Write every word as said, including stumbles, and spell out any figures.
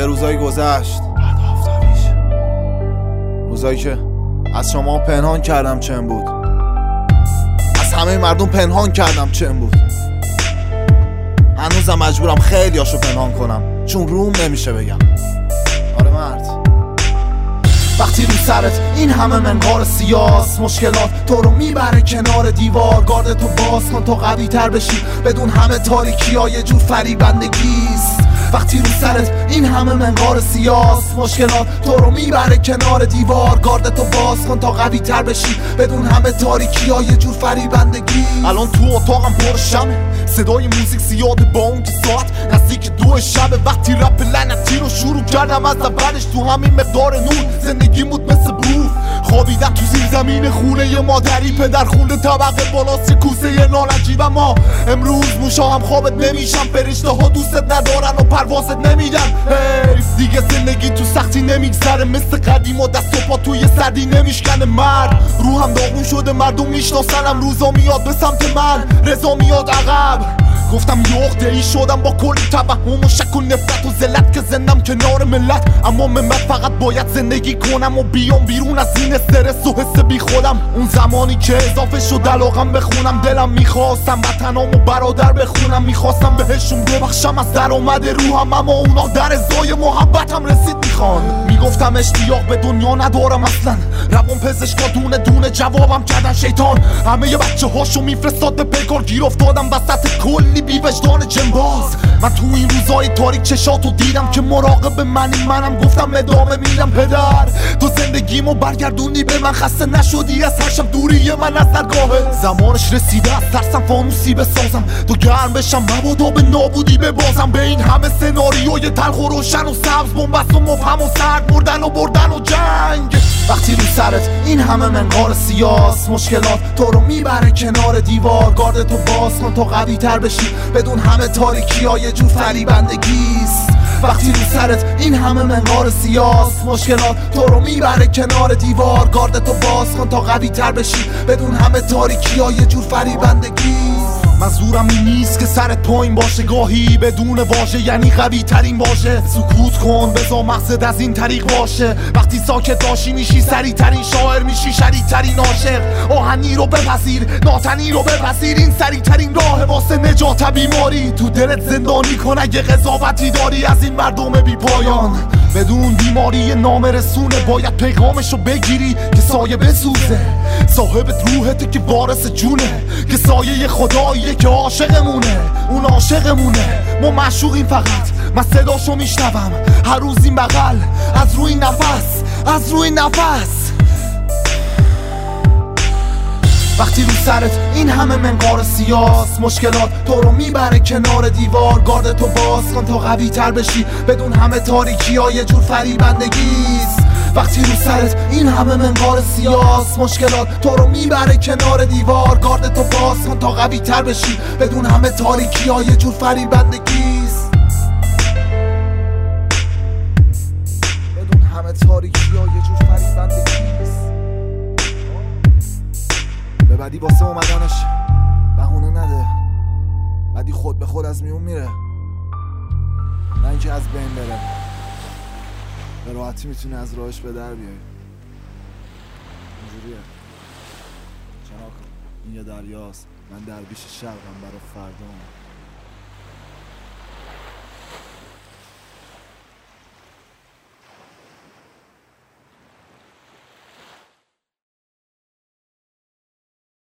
روزایی گذشت، بعد آفتابیش، روزایی که از شما پنهان کردم چن بود، از همه مردم پنهان کردم چن بود. هنوزم مجبورم خیلی هاشو پنهان کنم چون روم نمیشه بگم. آره مرد، وقتی رو سرت این همه منقار سیاس، مشکلات تو رو میبره کنار دیوار. گارد تو باز کن تا قوی تر بشی، بدون همه تاریکی ها یه جور فریبندگیست. وقتی رو سرت این همه منقار سیاس، مشکلات تو رو میبره کنار دیوار. گارد تو باز کن تا قوی تر بشی، بدون همه تاریکی ها یه جور فریبندگی. الان تو اتاقم پر شمه، صدای موزیک زیاده با اون که ساعت نزدیک دو شبه. وقتی رپ لعنتی رو شروع کردم از اولش، تو همین مقدار نور زندگی بود مثل بروف. خوابیدم تو زیر زمین خونه ی مادری، پدر خونده طبقه بالاست کوسه ی نالجیب. اما امروز موشا هم خوابت نمیشم، فرشته ها دوستت ندارن و پروازت نمیدن. حیف دیگه زندگی تو سختی نمیگذره، مثل قدیم و دست و پا توی سردی نمیشکنه. مرد روحم داغون شده، مردم میشناسنم، روزا میاد به سمت من، رضا میاد عقب. گفتم یه عقده ای شدم با کلی توهم و شک و نفرت و ذلت که زندم کنار ملت. اما من فقط باید زندگی کنم و بیام بیرون از این استرس و حس بی خودم. اون زمانی که اضافه شد علاقم بخونم، دلم میخواستم وطنام و برادر بخونم. میخواستم بهشون ببخشم از درآمد روحم، اما اونا در ازای محبتم رسید میخوان. میگفتم اشتیاق به دنیا ندارم اصلا، روان پزشکا دونه دونه جوابم کردن شیطان. همه ی بچه هاشو میفرستاد به پیکار، گیر افتادم وسط کلی بی وجدان جنباز. من تو این روزای تاریک چشاتو دیدم که مراقب منی، منم گفتم ادامه میدم. پدر تو زندگیمو برگردونی به من، خسته نشدی از هر شب دوری من از درگاهت. زمانش رسیده از ترسم فانوسی بسازم، تو گرم بشم مبادا به نابودی ببازم. به این همه سناریوی تلخ و روشن و سبز، بنبست و مبهم و سرد، مردن و بردن و جنگ. وقتی رو سرت این همه منقار سیاس، مشکلات تو رو میبره کنار دیوار. گارد تو باز کن تا قوی تر بشی، بدون همه تاریکی ها یه جور فریبندگیست. وقتی رو سرت این همه منقار سیاس، مشکلات تو رو میبره کنار دیوار. گارد تو باز کن تا قوی تر بشی، بدون همه تاریکی ها یه جور فریبندگیست. منظورم این نیست که سرت پایین باشه، گاهی بدون واژه یعنی قوی ترین واژه. سکوت کن بذار مقصد از این طریق باشه، وقتی ساکت باشی میشی سریع ترین شاعر، میشی شدید ترین عاشق. آهنی رو بپذیر، ناتنی رو بپذیر، این سریع ترین راه واسه نجات بیماری. تو دلت زندانی کن اگه قضاوتی داری از این مردم بی پایان. بدون بیماری نامرسونه باید پیغامشو بگیری که سایه بسوزه. صاحبت روحته که وارث جونه، که سایه خداییه که عاشقمونه. اون عاشقمونه، ما معشوقیم فقط. من صداشو میشنوم هر روز این بغل، از روی نفس، از روی نفس. وقتی رو سرت این همه منقار سیاس، مشکلات تو رو میبره کنار دیوار. گارد تو باز کن تا قوی تر بشی، بدون همه تاریکی ها یه جور فریبندگیست. وقتی رو سرت این همه منقار سیاس، مشکلات تو رو میبره کنار دیوار. گارد تو باز کن تا قوی تر بشی، بدون همه تاریکی ها یه جور فریبندگیست. بدون همه تاریکی ها یه جور فریبندگیست. به بدی واسه اومدنش بهونه نده، بدی خود به خود از میون میره، نه اینکه از بین بره. به راحتی میتونی از راهش به در بیای. اینجوریه چناکن، این یه دریاست، من درویش شرقم برا فردام.